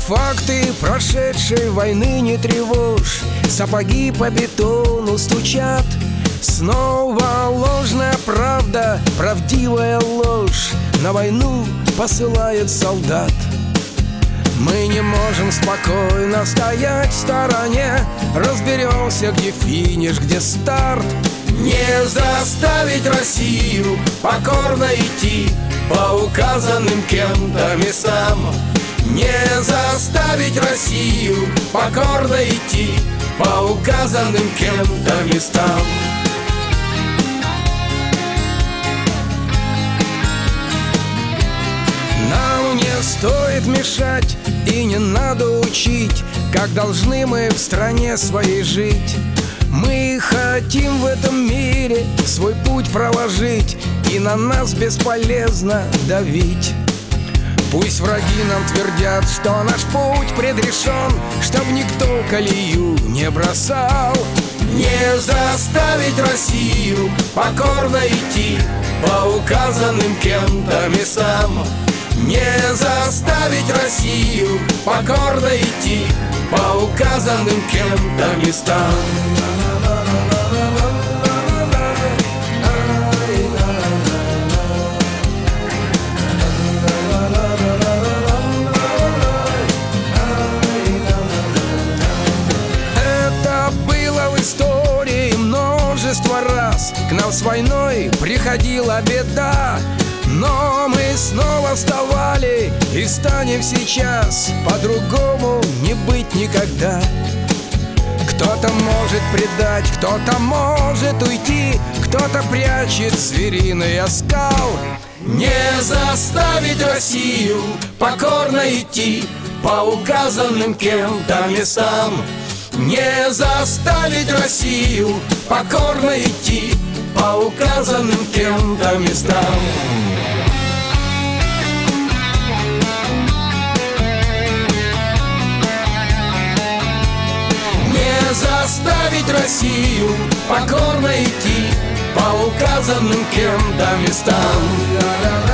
факты прошедшей войны не тревожь. Сапоги по бетону стучат. Снова ложная правда, правдивая ложь на войну посылает солдат. Мы не можем спокойно стоять в стороне. Разберемся, где финиш, где старт. Не заставить Россию покорно идти по указанным кем-то местам. Не заставить Россию покорно идти по указанным кем-то местам. Нам не стоит мешать и не надо учить, как должны мы в стране своей жить. Мы хотим в этом мире свой путь проложить, и на нас бесполезно давить. Пусть враги нам твердят, что наш путь предрешен, чтоб никто колею не бросал. Не заставить Россию покорно идти по указанным кем-то местам. Не заставить Россию покорно идти по указанным кем-то местам. Это было в истории множество раз. К нам с войной приходила беда, но мы снова вставали и станем сейчас. По-другому не быть никогда. Кто-то может предать, кто-то может уйти, кто-то прячет звериный оскал. Не заставить Россию покорно идти по указанным кем-то местам. Не заставить Россию покорно идти по указанным кем-то местам. Не заставить Россию покорно идти по указанным кем-то местам.